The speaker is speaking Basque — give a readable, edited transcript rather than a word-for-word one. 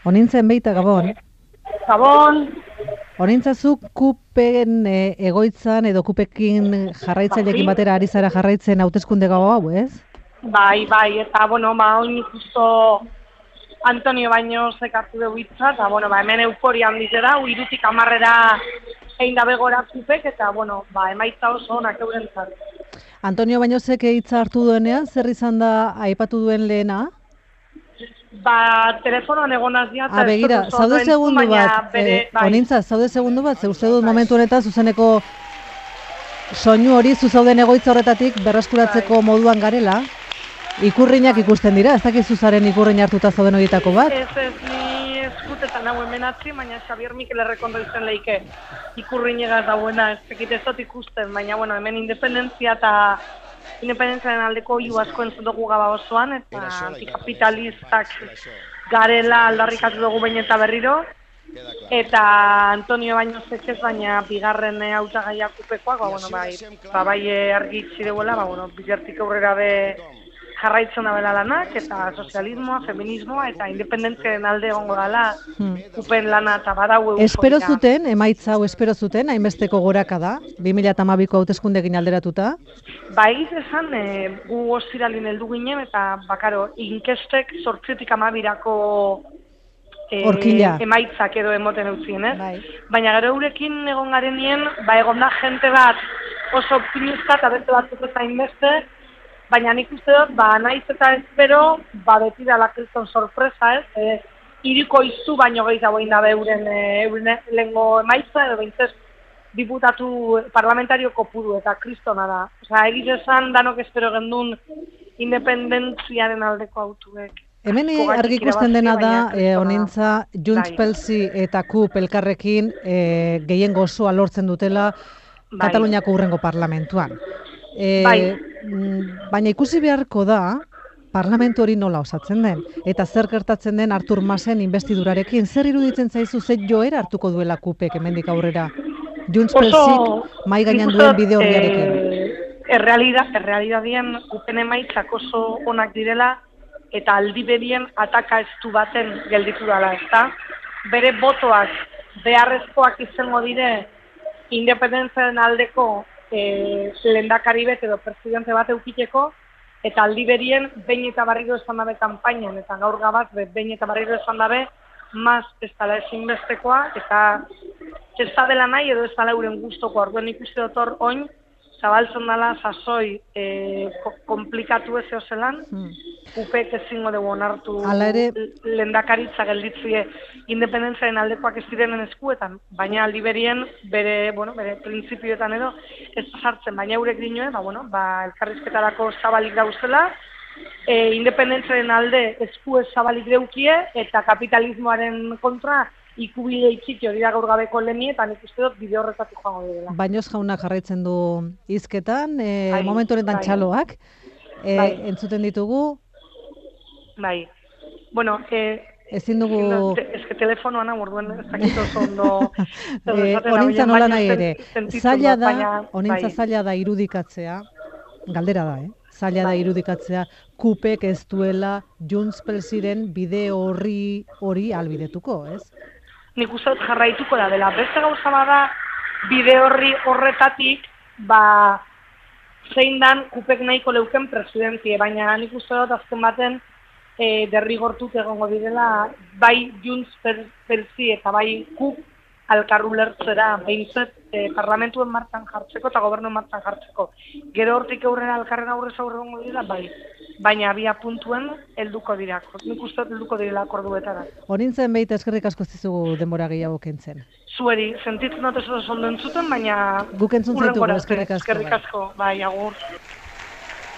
Onintzen beita Gabon. Gabon. Onintzazu kupen egoitzan edo kupekin jarraitzaileekin batera ari zara jarraitzen hauteskunde gau hau, ez? Bai, eta oin justo Antonio Baños ekartu dugu hitza, eta hemen euforia handiz da, 3-tik 10 egin dabe gora kupek, eta emaitza oso onak eurentzat. Antonio Bañosek hitza hartu duenean, zer izan da aipatu duen lehena? Telefonoan egonaz dia, eta begira, zaude segundu bat, Onintza, zaude segundu bat, ze uste dut momentu honetan zuzeneko soinu hori zuzauden egoitza horretatik berreskuratzeko moduan garela. Ikurriñak ikusten dira, ez dakizu zaren ikurriñ hartuta zauden horietako bat? Ez, ni eskutetan hau hemenatzi, baina Xavier Mikel errekondo izan lehike ikurriñegaz dauena, ez dut ikusten, baina hemen independentziaren aldeko hiu asko entzun dugu gaba osoan, eta antikapitalistak garela aldarrikatu dugu behin eta berriro, eta Antonio Bañosek ez, baina bigarren hautagaia kupekoak, bai argi itxi deuela, bilertik aurrera be jarraitzen dabela lanak, eta sozialismoa, feminismoa, eta independentziaren alde egongo dela kupen lana eta badau euforia. Espero zuten, emaitza hau espero zuten, hainbesteko goraka da, 2012ko hauteskundeekin alderatuta? Bai, esan, gu ostiralin heldu ginen, eta inkestek 8-tik 12ko emaitzak edo emoten eutzien, ez? Baina gero eurekin egon garenien, egon da jente bat oso optimista eta beste batzuk ez hainbeste, baina nik uste dut, naiz eta espero, beti da lakilton sorpresa, ez? Hiriko izu baino gehiago egin dabe euren lehengo emaitza, edo bintzez diputatu parlamentario kopuru eta kristona da. Egiz esan, danok espero gendun independentziaren aldeko autuek. Hemen argi ikusten dena da, Onintza, Junts Pelsi eta KUP elkarrekin gehien gozoa lortzen dutela Kataluniako hurrengo parlamentuan. Baina ikusi beharko da, parlamentu hori nola osatzen den, eta zer gertatzen den Artur Masen investidurarekin, zer iruditzen zaizu ze joera hartuko duela KUPek hemendik aurrera? Junts Pelsik mai gainean duen bide horriarekin. Errealidadien kupen emaitzak oso onak direla, eta aldi berien ataka estu baten gelditu dela, ezta? Bere botoak beharrezkoak izango dire independentziaren aldeko lehendakari bet edo presidente bat eukiteko, eta aldi berien behin eta barriro esan dabe kanpainan, eta gaur gabaz behin eta barriro esan dabe maz ez dela ezinbestekoa, eta ez da dela nahi edo ez dela euren guztoko, orduen ikusi dotor oin, zabaltzen dela sasoi komplikatu ez zelan, kupek ezingo dugu onartu lehendakaritza gelditzie independentziaren aldekoak ez direnen eskuetan, baina aldi berien bere printzipioetan edo ez sartzen, baina eurek dinoen, elkarrizketarako zabalik dauzela, independentziaren alde esku ez zabalik deukie, eta kapitalismoaren kontra ikubide itxiki hori da gaur gabeko leheni, eta nik uste dut bide horretatik joango dela. Baños jaunak jarraitzen du hizketan, momentu honetan txaloak, entzuten ditugu? Bai. Ezin dugu... Ez que telefonoan amorduen ez dakit oso ondo... Onintza nola nahi ere, onintza zaila da irudikatzea, galdera da, zaila da irudikatzea, KUPek ez duela Junts Pelsiren bide hori albidetuko, ez? Nik uste dut jarraituko da dela. Beste gauza bada bide horretatik, zein dan KUPek nahiko leuken presidentie, baina nik uste dut azken baten derrigortut egongo direla bai Junts Pelsi eta bai KUP alkarru lertzera behintzet parlamentuen martan jartzeko eta gobernuen martan jartzeko. Gero hortik aurrera alkarren aurrez aurrengo dira, bai. Baina abia puntuen helduko dira. Nik uste helduko direla akorduetara. Onintzen behita eskerrik asko zizugu denbora gehiago kentzen. Zueri, sentitzen dut ez oso ondo entzuten, baina... Guk entzun zaitugu, eskerrik asko. Eskerrik asko, bai, agur.